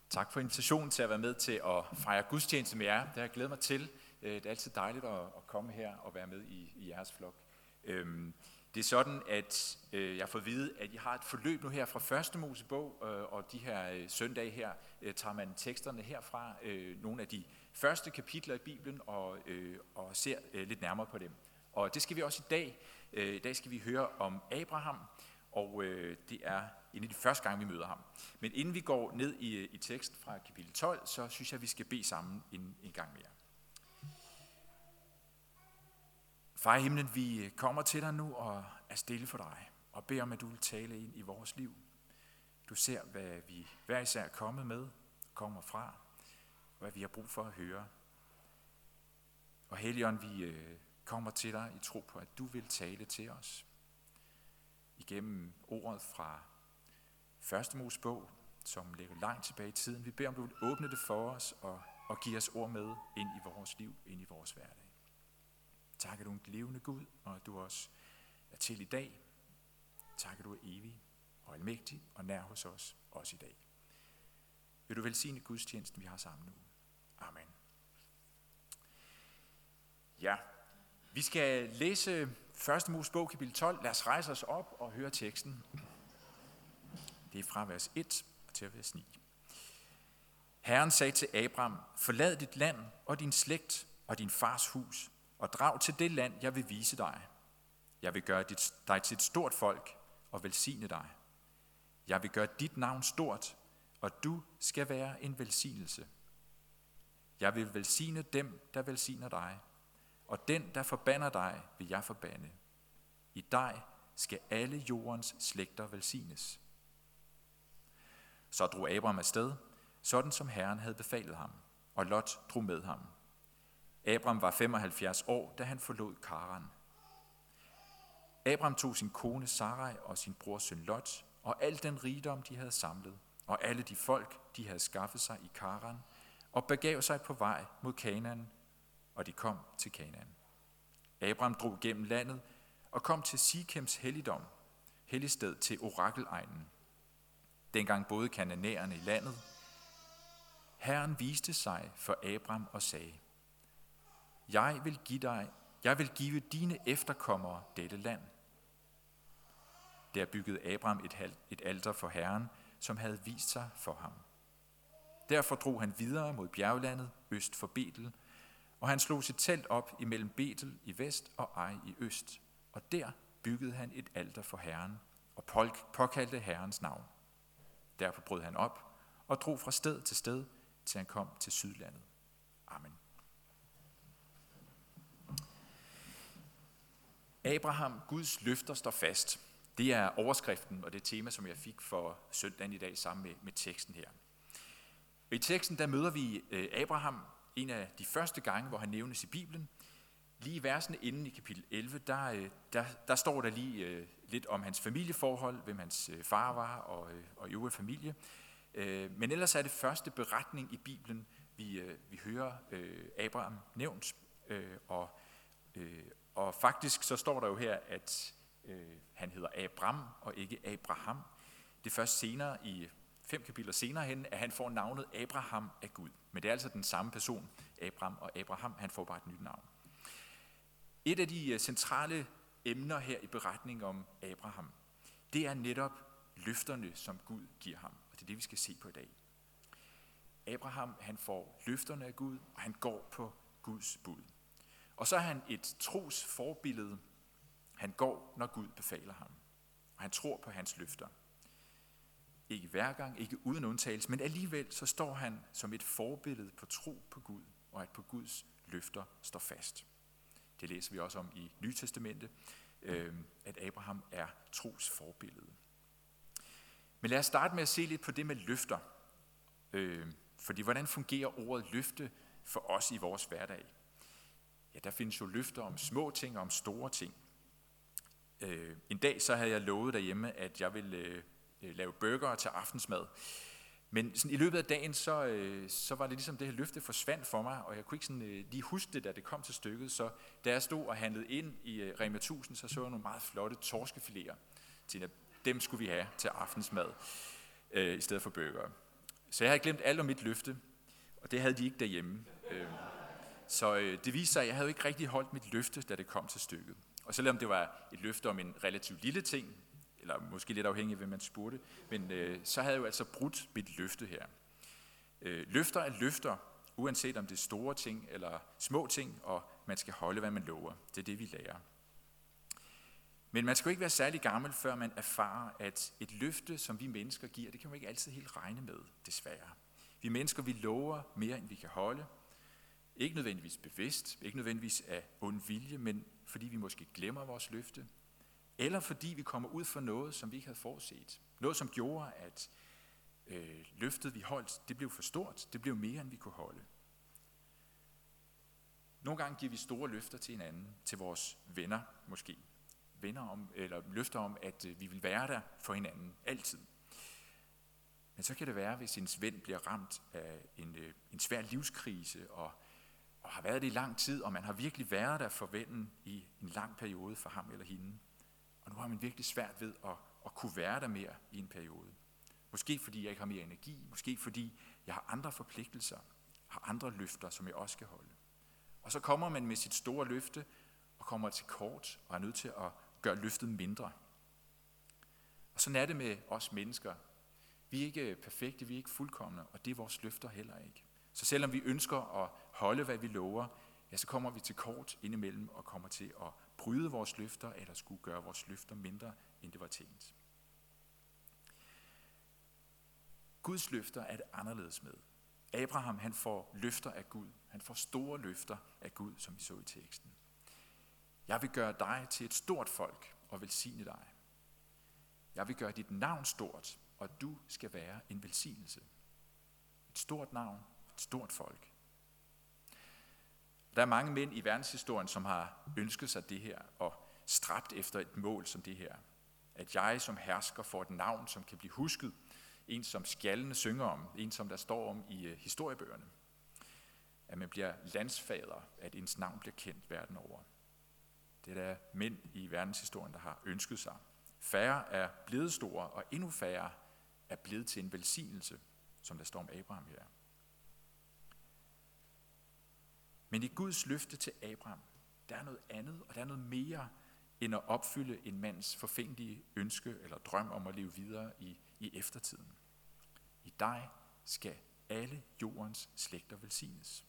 Tak for invitationen til at være med til at fejre gudstjeneste med jer. Det har jeg glædet mig til. Det er altid dejligt at komme her og være med i jeres flok. Det er sådan, at jeg har fået at vide, at I har et forløb nu her fra Første Mosebog, og de her søndage her tager man teksterne herfra, nogle af de første kapitler i Bibelen, og ser lidt nærmere på dem. Og det skal vi også i dag. I dag skal vi høre om Abraham, og det er en af de første gange, vi møder ham. Men inden vi går ned i tekst fra kapitel 12, så synes jeg, vi skal bede sammen en gang mere. Far i himlen, vi kommer til dig nu og er stille for dig, og beder om, at du vil tale ind i vores liv. Du ser, hvad vi hver især er kommet med, kommer fra, og hvad vi har brug for at høre. Og Helligånd, vi kommer til dig i tro på, at du vil tale til os. Igennem ordet fra Første Mosebog, som ligger langt tilbage i tiden. Vi beder om, du vil åbne det for os og give os ord med ind i vores liv, ind i vores hverdag. Tak, at du er en levende Gud, og at du også er til i dag. Tak, at du er evig og almægtig og nær hos os, også i dag. Vil du velsigne gudstjenesten, vi har sammen nu. Amen. Ja, vi skal læse Første Mosebog, kapitel 12. Lad os rejse os op og høre teksten. Det er fra vers 1 til vers 9. Herren sagde til Abraham, forlad dit land og din slægt og din fars hus, og drag til det land, jeg vil vise dig. Jeg vil gøre dig til et stort folk og velsigne dig. Jeg vil gøre dit navn stort, og du skal være en velsignelse. Jeg vil velsigne dem, der velsigner dig, og den, der forbander dig, vil jeg forbande. I dig skal alle jordens slægter velsignes. Så drog Abraham afsted, sådan som Herren havde befalet ham, og Lot drog med ham. Abraham var 75 år, da han forlod Karan. Abraham tog sin kone Sarai og sin bror søn Lot, og al den rigdom, de havde samlet, og alle de folk, de havde skaffet sig i Karan, og begav sig på vej mod Kanaan, og de kom til Kanaan. Abraham drog gennem landet og kom til Sikems helligsted til orakelegnen. Dengang boede kananæerne i landet. Herren viste sig for Abraham og sagde, jeg vil give dine efterkommere dette land. Der byggede Abraham et alter for Herren, som havde vist sig for ham. Derfor drog han videre mod bjerglandet øst for Betel, og han slog sit telt op imellem Betel i vest og Ai i øst, og der byggede han et alter for Herren og påkaldte Herrens navn. Derfor brød han op og drog fra sted, til han kom til Sydlandet. Amen. Abraham, Guds løfter står fast. Det er overskriften og det tema, som jeg fik for søndagen i dag sammen med teksten her. I teksten der møder vi Abraham en af de første gange, hvor han nævnes i Bibelen. Lige i versene inden i kapitel 11, der står der lige lidt om hans familieforhold, hvem hans far var og øvrige familie. Men ellers er det første beretning i Bibelen, vi hører Abraham nævnt. Og faktisk så står der jo her, at han hedder Abram og ikke Abraham. Det er først senere, i 5 kapitler senere hen, at han får navnet Abraham af Gud. Men det er altså den samme person, Abram og Abraham, han får bare et nyt navn. Et af de centrale emner her i beretningen om Abraham, det er netop løfterne, som Gud giver ham. Og det er det, vi skal se på i dag. Abraham, han får løfterne af Gud, og han går på Guds bud. Og så er han et trosforbillede. Han går, når Gud befaler ham. Og han tror på hans løfter. Ikke hver gang, ikke uden undtagelse, men alligevel så står han som et forbillede på tro på Gud, og at på Guds løfter står fast. Det læser vi også om i Nye Testamente, at Abraham er trosforbillede. Men lad os starte med at se lidt på det med løfter. Fordi hvordan fungerer ordet løfte for os i vores hverdag? Ja, der findes jo løfter om små ting og om store ting. En dag så havde jeg lovet derhjemme, at jeg ville lave burgere til aftensmad. Men sådan, i løbet af dagen, så var det ligesom det her løfte forsvandt for mig, og jeg kunne ikke sådan, lige huske det, da det kom til stykket. Så da jeg stod og handlede ind i Rema 1000, så jeg nogle meget flotte torskefiléer. Dem skulle vi have til aftensmad i stedet for burgere. Så jeg havde glemt alt om mit løfte, og det havde de ikke derhjemme. Så det viste sig, at jeg havde ikke rigtig holdt mit løfte, da det kom til stykket. Og selvom det var et løfte om en relativt lille ting, eller måske lidt afhængig af, hvem man spurgte, men så havde jeg jo altså brudt mit løfte her. Løfter er løfter, uanset om det er store ting eller små ting, og man skal holde, hvad man lover. Det er det, vi lærer. Men man skal jo ikke være særlig gammel, før man erfarer, at et løfte, som vi mennesker giver, det kan man ikke altid helt regne med, desværre. Vi mennesker, vi lover mere, end vi kan holde. Ikke nødvendigvis bevidst, ikke nødvendigvis af ond vilje, men fordi vi måske glemmer vores løfte, eller fordi vi kommer ud for noget, som vi ikke havde forudset. Noget, som gjorde, at løftet, vi holdt, det blev for stort, det blev mere, end vi kunne holde. Nogle gange giver vi store løfter til hinanden, til vores venner måske. Eller løfter om, at vi vil være der for hinanden, altid. Men så kan det være, hvis ens ven bliver ramt af en svær livskrise, og har været det i lang tid, og man har virkelig været der for vennen i en lang periode for ham eller hende. Og nu har man virkelig svært ved at kunne være der mere i en periode. Måske fordi jeg ikke har mere energi, måske fordi jeg har andre forpligtelser, har andre løfter, som jeg også skal holde. Og så kommer man med sit store løfte, og kommer til kort, og er nødt til at gøre løftet mindre. Og sådan er det med os mennesker. Vi er ikke perfekte, vi er ikke fuldkomne, og det er vores løfter heller ikke. Så selvom vi ønsker at holde, hvad vi lover, ja, så kommer vi til kort indimellem og kommer til at bryde vores løfter, eller skulle gøre vores løfter mindre, end det var tænkt. Guds løfter er det anderledes med. Abraham, han får løfter af Gud. Han får store løfter af Gud, som vi så i teksten. Jeg vil gøre dig til et stort folk og velsigne dig. Jeg vil gøre dit navn stort, og du skal være en velsignelse. Et stort navn, et stort folk. Der er mange mænd i verdenshistorien, som har ønsket sig det her og stræbt efter et mål som det her. At jeg som hersker får et navn, som kan blive husket. En, som skjaldene synger om. En, som der står om i historiebøgerne. At man bliver landsfader, at ens navn bliver kendt verden over. Det er der mænd i verdenshistorien, der har ønsket sig. Færre er blevet store, og endnu færre er blevet til en velsignelse, som der står om Abraham her. Men i Guds løfte til Abraham, der er noget andet, og der er noget mere, end at opfylde en mands forfængelige ønske eller drøm om at leve videre i eftertiden. I dig skal alle jordens slægter velsignes.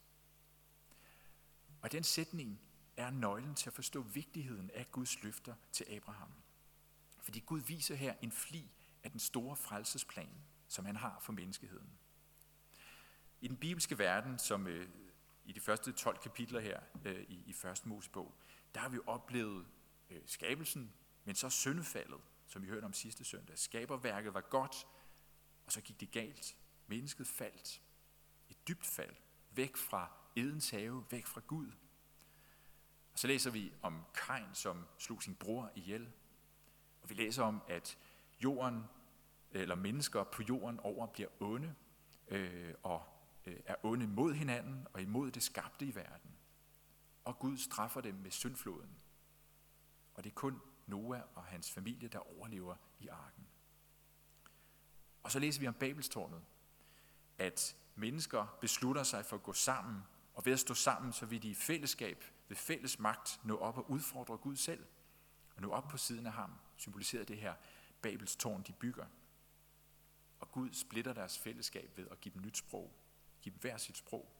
Og den sætning er nøglen til at forstå vigtigheden af Guds løfter til Abraham. Fordi Gud viser her en fli af den store frelsesplan, som han har for menneskeheden. I den bibelske verden, som i de første 12 kapitler her i første Mosebog, der har vi oplevet skabelsen, men så syndefaldet, som vi hørte om sidste søndag. Skaberværket var godt, og så gik det galt. Mennesket faldt. Et dybt fald. Væk fra Edens have, væk fra Gud. Og så læser vi om Kain, som slog sin bror ihjel. Og vi læser om, at jorden, eller mennesker på jorden over bliver onde, og er onde mod hinanden og imod det skabte i verden. Og Gud straffer dem med syndfloden. Og det er kun Noah og hans familie, der overlever i arken. Og så læser vi om Babelstårnet, at mennesker beslutter sig for at gå sammen, og ved at stå sammen, så vil de i fællesskab, ved fælles magt, nå op og udfordre Gud selv, og nå op på siden af ham, symboliserer det her Babels tårn, de bygger. Og Gud splitter deres fællesskab ved at give dem nyt sprog, give dem hver sit sprog.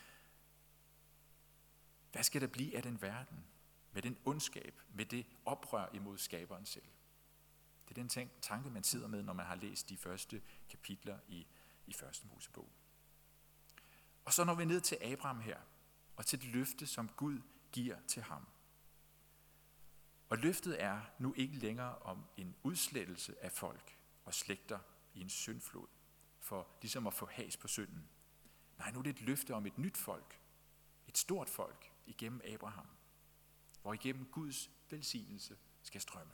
Hvad skal der blive af den verden, med den ondskab, med det oprør imod skaberen selv? Det er den tanke, man sidder med, når man har læst de første kapitler i første Mosebog. Og så når vi ned til Abraham her, og til det løfte, som Gud giver til ham. Og løftet er nu ikke længere om en udslettelse af folk og slægter i en syndflod, for ligesom at få has på synden. Nej, nu er det et løfte om et nyt folk, et stort folk igennem Abraham, hvor igennem Guds velsignelse skal strømme.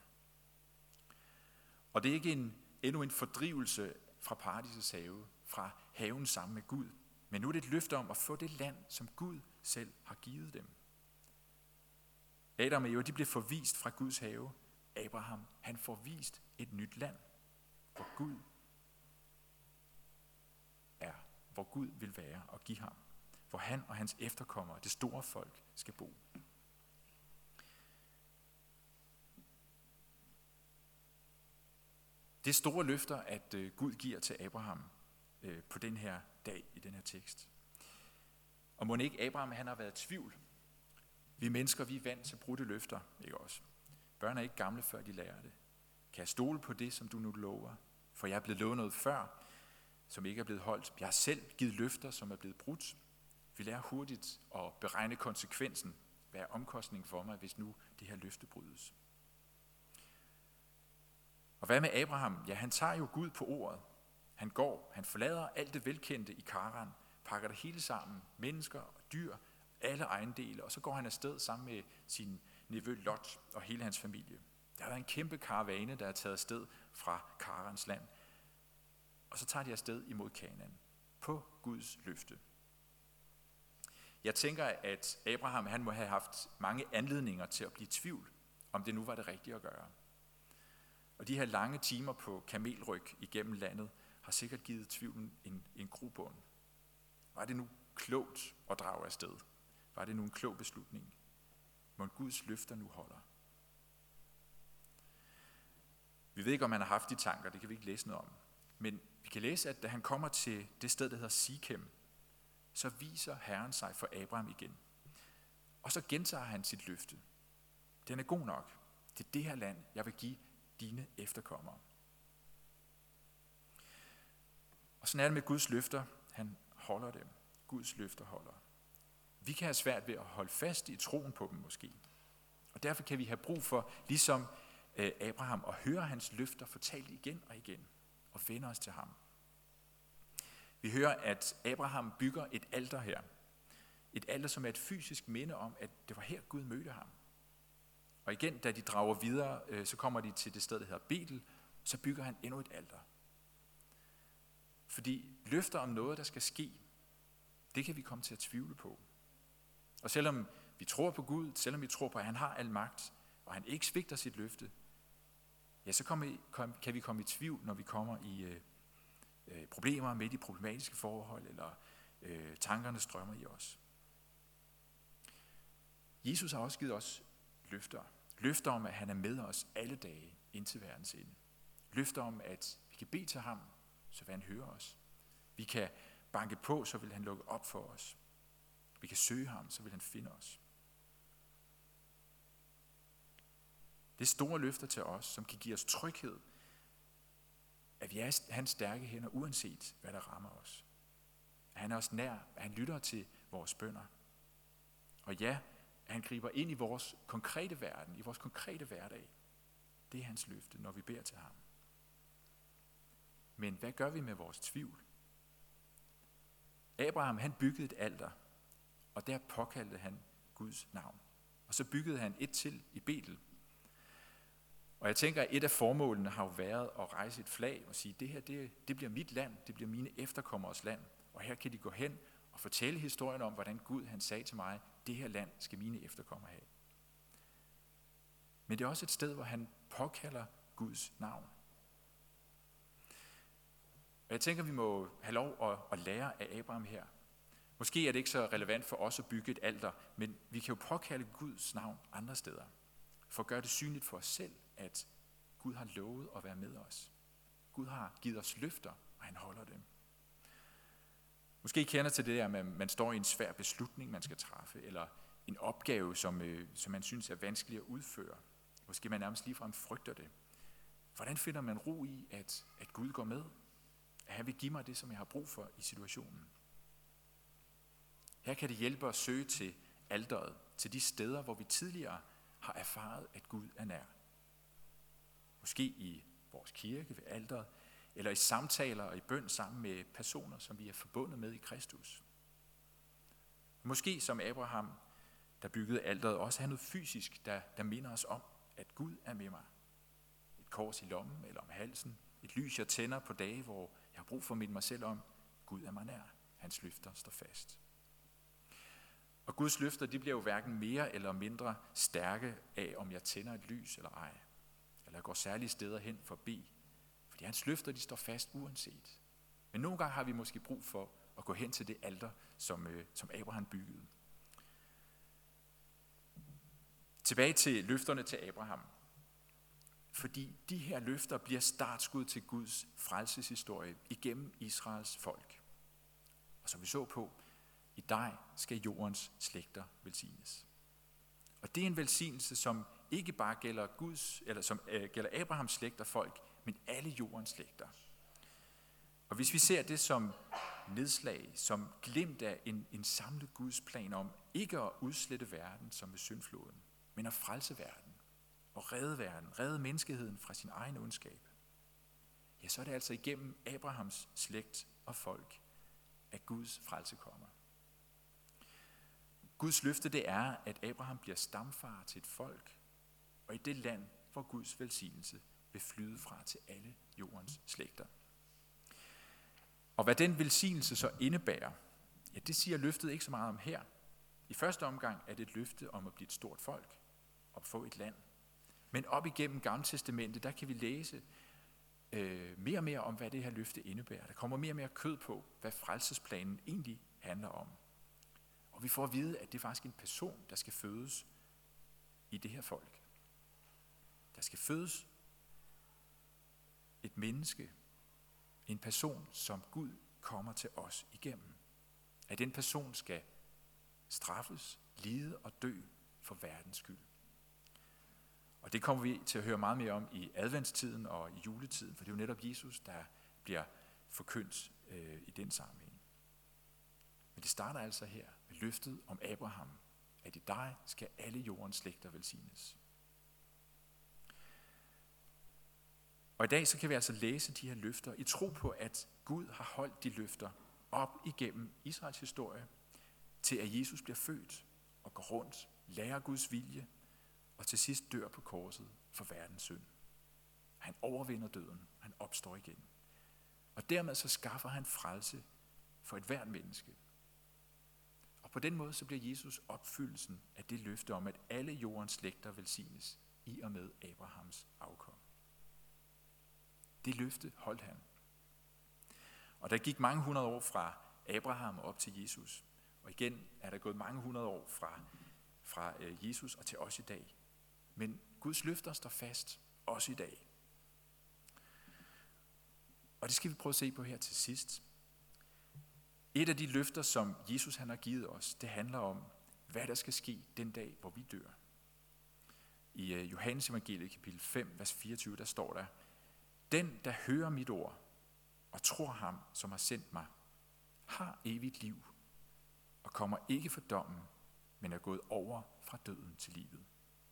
Og det er ikke endnu en fordrivelse fra paradisets have, fra haven sammen med Gud, men nu er det et løfte om at få det land, som Gud selv har givet dem. Adam og Eva, de blev forvist fra Guds have. Abraham, han får vist et nyt land, hvor Gud hvor Gud vil være og give ham. Hvor han og hans efterkommere, det store folk, skal bo. Det er store løfter, at Gud giver til Abraham på den her dag i den her tekst. Og må ikke Abraham, han har været i tvivl. Vi mennesker, vi er vant til brudte løfter, ikke også? Børn er ikke gamle, før de lærer det. Kan jeg stole på det, som du nu lover? For jeg er blevet lovet noget før, som ikke er blevet holdt. Jeg har selv givet løfter, som er blevet brudt. Vi lærer hurtigt at beregne konsekvensen. Hvad er omkostningen for mig, hvis nu det her løfte brydes? Og hvad med Abraham? Ja, han tager jo Gud på ordet. Han går, han forlader alt det velkendte i Karan, pakker det hele sammen, mennesker og dyr, alle ejendele, og så går han afsted sammen med sin nevø Lot og hele hans familie. Der har været en kæmpe karavane, der er taget afsted fra Karans land, og så tager de afsted imod Kanaan på Guds løfte. Jeg tænker, at Abraham, han må have haft mange anledninger til at blive i tvivl, om det nu var det rigtige at gøre. Og de her lange timer på kamelryg igennem landet har sikkert givet tvivlen en grobund. Var det nu klogt at drage afsted? Var det nu en klog beslutning? Må Guds løfter nu holder? Vi ved ikke, om han har haft de tanker, det kan vi ikke læse noget om. Men vi kan læse, at da han kommer til det sted, der hedder Sikem, så viser Herren sig for Abraham igen. Og så gentager han sit løfte. Den er god nok. Det er det her land, jeg vil give dine efterkommere. Og sådan er det med Guds løfter. Han holder dem. Guds løfter holder. Vi kan have svært ved at holde fast i troen på dem måske. Og derfor kan vi have brug for, ligesom Abraham, at høre hans løfter fortalt igen og igen, og vende os til ham. Vi hører, at Abraham bygger et alter her. Et alter, som er et fysisk minde om, at det var her Gud mødte ham. Og igen, da de drager videre, så kommer de til det sted, der hedder Betel, så bygger han endnu et alter. Fordi løfter om noget, der skal ske, det kan vi komme til at tvivle på. Og selvom vi tror på Gud, selvom vi tror på, at han har al magt, og han ikke svigter sit løfte, ja, så kan vi komme i tvivl, når vi kommer i problemer med de problematiske forhold, eller tankerne strømmer i os. Jesus har også givet os løfter. Løfter om, at han er med os alle dage indtil verdens ende. Løfter om, at vi kan bede til ham, så vil han høre os. Vi kan banke på, så vil han lukke op for os. Vi kan søge ham, så vil han finde os. Det er store løfter til os, som kan give os tryghed, at vi er hans stærke hænder, uanset hvad der rammer os. At han er os nær, at han lytter til vores bønner. Og ja, at han griber ind i vores konkrete verden, i vores konkrete hverdag. Det er hans løfte, når vi beder til ham. Men hvad gør vi med vores tvivl? Abraham, han byggede et alter, og der påkaldte han Guds navn. Og så byggede han et til i Betel. Og jeg tænker, at et af formålene har jo været at rejse et flag og sige, det her, det bliver mit land, det bliver mine efterkommeres land. Og her kan de gå hen og fortælle historien om, hvordan Gud han sagde til mig, det her land skal mine efterkommere have. Men det er også et sted, hvor han påkalder Guds navn. Og jeg tænker, vi må have lov at lære af Abraham her. Måske er det ikke så relevant for os at bygge et alter, men vi kan jo påkalde Guds navn andre steder. For at gøre det synligt for os selv, at Gud har lovet at være med os. Gud har givet os løfter, og han holder dem. Måske kender til det, at man står i en svær beslutning, man skal træffe, eller en opgave, som man synes er vanskelig at udføre. Måske man nærmest ligefrem frygter det. Hvordan finder man ro i, at Gud går med? At han vil give mig det, som jeg har brug for i situationen. Her kan det hjælpe at søge til alteret, til de steder, hvor vi tidligere har erfaret, at Gud er nær. Måske i vores kirke ved alteret, eller i samtaler og i bøn sammen med personer, som vi er forbundet med i Kristus. Måske som Abraham, der byggede alteret, også have noget fysisk, der minder os om, at Gud er med mig. Et kors i lommen eller om halsen, et lys jeg tænder på dage, hvor jeg har brug for at minde mig selv om, Gud er mig nær. Hans løfter står fast. Og Guds løfter, de bliver jo hverken mere eller mindre stærke af, om jeg tænder et lys eller ej. Eller går særlige steder hen for at bede. Fordi hans løfter, de står fast uanset. Men nogle gange har vi måske brug for at gå hen til det alter, som Abraham byggede. Tilbage til løfterne til Abraham. Fordi de her løfter bliver startskud til Guds frelseshistorie igennem Israels folk. Og som vi så på, i dig skal jordens slægter velsignes. Og det er en velsignelse, som ikke bare gælder Abrahams slægt og folk, men alle jordens slægter. Og hvis vi ser det som nedslag, som glimt af en samlet Guds plan om ikke at udslette verden som med syndfloden, men at frelse verden og redde menneskeheden fra sin egen ondskab, ja, så er det altså igennem Abrahams slægt og folk, at Guds frelse kommer. Guds løfte det er, at Abraham bliver stamfar til et folk, og i det land, hvor Guds velsignelse vil flyde fra til alle jordens slægter. Og hvad den velsignelse så indebærer, ja, det siger løftet ikke så meget om her. I første omgang er det et løfte om at blive et stort folk og få et land. Men op igennem Gamle Testamentet, der kan vi læse mere og mere om, hvad det her løfte indebærer. Der kommer mere og mere kød på, hvad frelsesplanen egentlig handler om. Og vi får at vide, at det er faktisk en person, der skal fødes i det her folk. Der skal fødes et menneske, en person, som Gud kommer til os igennem. At den person skal straffes, lide og dø for verdens skyld. Og det kommer vi til at høre meget mere om i adventstiden og i juletiden, for det er jo netop Jesus, der bliver forkyndt i den sammenhæng. Men det starter altså her med løftet om Abraham, at i dig skal alle jordens slægter velsignes. Og i dag så kan vi altså læse de her løfter i tro på, at Gud har holdt de løfter op igennem Israels historie, til at Jesus bliver født og går rundt, lærer Guds vilje, og til sidst dør på korset for verdens synd. Han overvinder døden, han opstår igen. Og dermed så skaffer han frelse for et hvert menneske. Og på den måde så bliver Jesus opfyldelsen af det løfte om, at alle jordens slægter velsignes i og med Abrahams afkom. Det løfte holdt han. Og der gik mange hundrede år fra Abraham op til Jesus. Og igen er der gået mange hundrede år fra Jesus og til os i dag. Men Guds løfter står fast, også i dag. Og det skal vi prøve at se på her til sidst. Et af de løfter, som Jesus han har givet os, det handler om, hvad der skal ske den dag, hvor vi dør. I Johannes evangeliet kapitel 5, vers 24, der står der, den, der hører mit ord og tror ham, som har sendt mig, har evigt liv og kommer ikke for dommen, men er gået over fra døden til livet.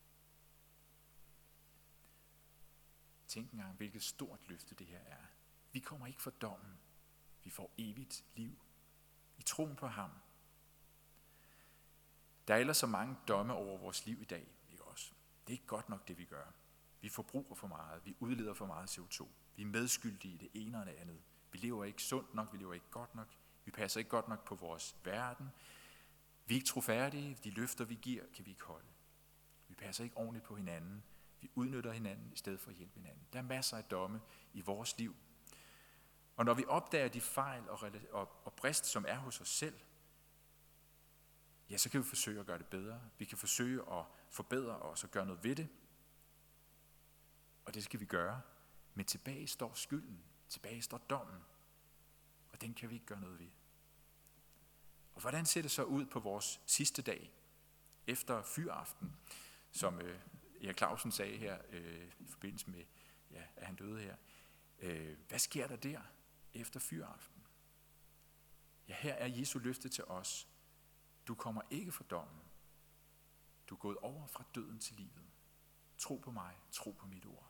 Tænk engang, hvilket stort løfte det her er. Vi kommer ikke for dommen. Vi får evigt liv i troen på ham. Der er ellers så mange domme over vores liv i dag, ikke også? Det er ikke godt nok, det vi gør. Vi forbruger for meget. Vi udleder for meget CO2. Vi er medskyldige i det ene og det andet. Vi lever ikke sundt nok. Vi lever ikke godt nok. Vi passer ikke godt nok på vores verden. Vi er ikke trofærdige. De løfter, vi giver, kan vi ikke holde. Vi passer ikke ordentligt på hinanden. Vi udnytter hinanden i stedet for at hjælpe hinanden. Der er masser af domme i vores liv. Og når vi opdager de fejl og brist, som er hos os selv, ja, så kan vi forsøge at gøre det bedre. Vi kan forsøge at forbedre os og gøre noget ved det. Og det skal vi gøre. Men tilbage står skylden. Tilbage står dommen. Og den kan vi ikke gøre noget ved. Og hvordan ser det så ud på vores sidste dag, efter fyraften, som Erik Clausen sagde her i forbindelse med, ja, at han døde her. Hvad sker der der efter fyraften? Ja, her er Jesu løfte til os. Du kommer ikke for dommen. Du er gået over fra døden til livet. Tro på mig, tro på mit ord.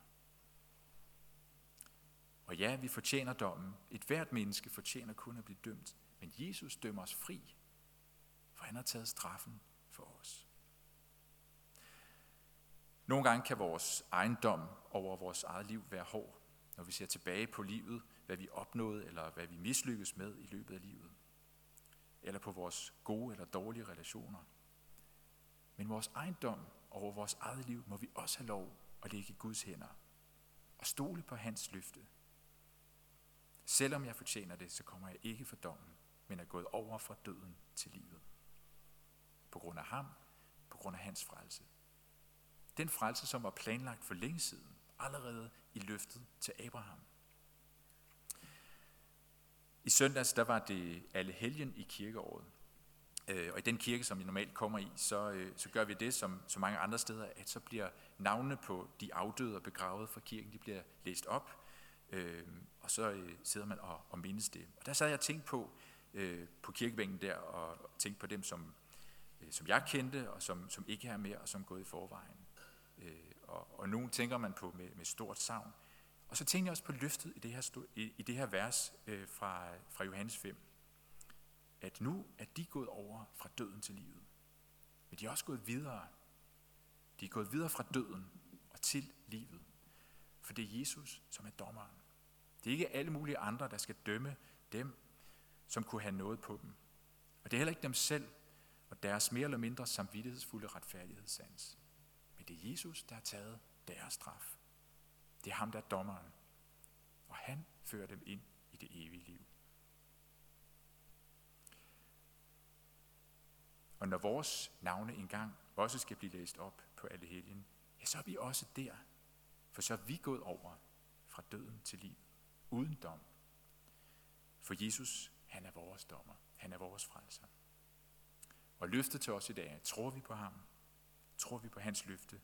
Og ja, vi fortjener dommen. Et hvert menneske fortjener kun at blive dømt. Men Jesus dømmer os fri, for han har taget straffen for os. Nogle gange kan vores egen dom over vores eget liv være hård, når vi ser tilbage på livet, hvad vi opnåede eller hvad vi mislykkes med i løbet af livet. Eller på vores gode eller dårlige relationer. Men vores egen dom over vores eget liv må vi også have lov at lægge i Guds hænder og stole på hans løfte. Selvom jeg fortjener det, så kommer jeg ikke for dommen, men er gået over fra døden til livet. På grund af ham, på grund af hans frelse. Den frelse, som var planlagt for længe siden, allerede i løftet til Abraham. I søndags, der var det Allehelgen i kirkeåret. Og i den kirke, som vi normalt kommer i, så gør vi det, som så mange andre steder, at så bliver navnene på de afdøde og begravede fra kirken, de bliver læst op, og så sidder man og mindes det. Og der sad jeg og tænkte på kirkebænken der, og tænkte på dem, som jeg kendte, og som ikke er mere, og som er gået i forvejen. Og nogen tænker man på med stort savn. Og så tænkte jeg også på løftet i det her vers fra Johannes 5. At nu er de gået over fra døden til livet. Men de er også gået videre. De er gået videre fra døden og til livet. For det er Jesus, som er dommeren. Det er ikke alle mulige andre, der skal dømme dem, som kunne have noget på dem. Og det er heller ikke dem selv og deres mere eller mindre samvittighedsfulde retfærdighedssans. Men det er Jesus, der har taget deres straf. Det er ham, der er dommeren. Og han fører dem ind i det evige liv. Og når vores navne engang også skal blive læst op på Allehelgen, ja, så er vi også der. For så er vi gået over fra døden til liv, uden dom. For Jesus, han er vores dommer. Han er vores frelser. Og løftet til os i dag, tror vi på ham, tror vi på hans løfte,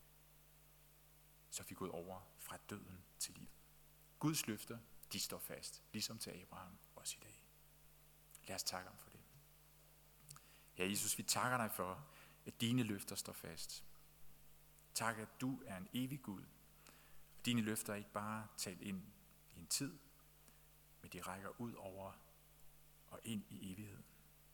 så er vi gået over fra døden til liv. Guds løfter, de står fast, ligesom til Abraham også i dag. Lad os takke ham for det. Ja, Jesus, vi takker dig for, at dine løfter står fast. Tak, at du er en evig Gud. Dine løfter er ikke bare talt ind i en tid, men de rækker ud over og ind i evigheden.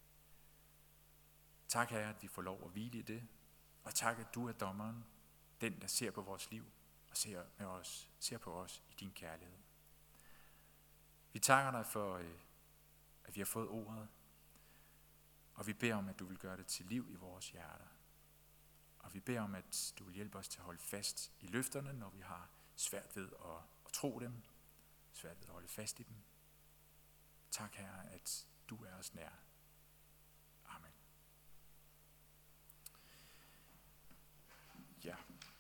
Tak, Herre, at vi får lov at hvile i det. Og tak, at du er dommeren, den, der ser på vores liv og ser på os i din kærlighed. Vi takker dig for, at vi har fået ordet, og vi beder om, at du vil gøre det til liv i vores hjerter. Og vi beder om, at du vil hjælpe os til at holde fast i løfterne, når vi har svært ved at tro dem, svært ved at holde fast i dem. Tak, Herre, at du er os nær.